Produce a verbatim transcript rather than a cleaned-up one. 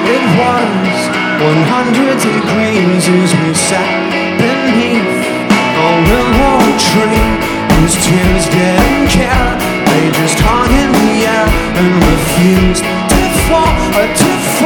It was one hundred degrees as we sat beneath a willow tree whose tears didn't care. They just hung in the air and refused to fall or to fall.